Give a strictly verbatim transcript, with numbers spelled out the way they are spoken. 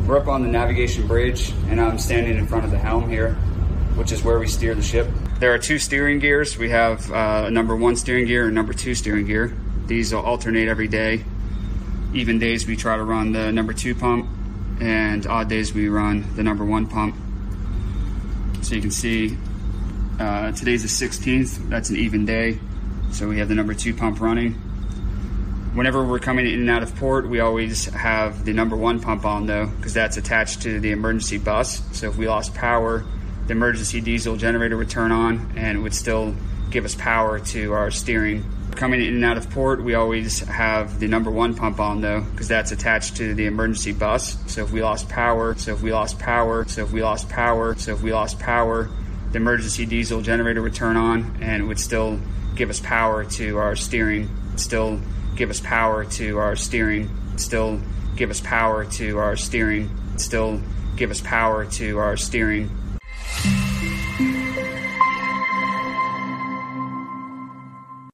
We're up on the navigation bridge, and I'm standing in front of the helm here, which is where we steer the ship. There are two steering gears. We have uh, a number one steering gear and number two steering gear. These will alternate every day. Even days we try to run the number two pump, and odd days we run the number one pump. So you can see uh, today's the sixteenth. That's an even day. So we have the number two pump running. Whenever we're coming in and out of port, we always have the number one pump on though, because that's attached to the emergency bus. So if we lost power, the emergency diesel generator would turn on and it would still give us power to our steering. Coming in and out of port, we always have the number one pump on though, because that's attached to the emergency bus. So if we lost power, so if we lost power, so if we lost power, so if we lost power, the emergency diesel generator would turn on and it would still give us power to our steering. Still give us power to our steering. Still give us power to our steering. Still give us power to our steering.